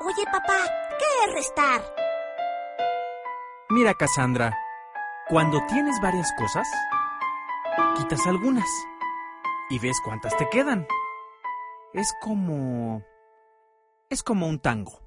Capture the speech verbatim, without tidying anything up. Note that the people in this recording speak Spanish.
Oye, papá, ¿qué es restar? Mira, Cassandra, cuando tienes varias cosas, quitas algunas y ves cuántas te quedan. Es como... es como un tango.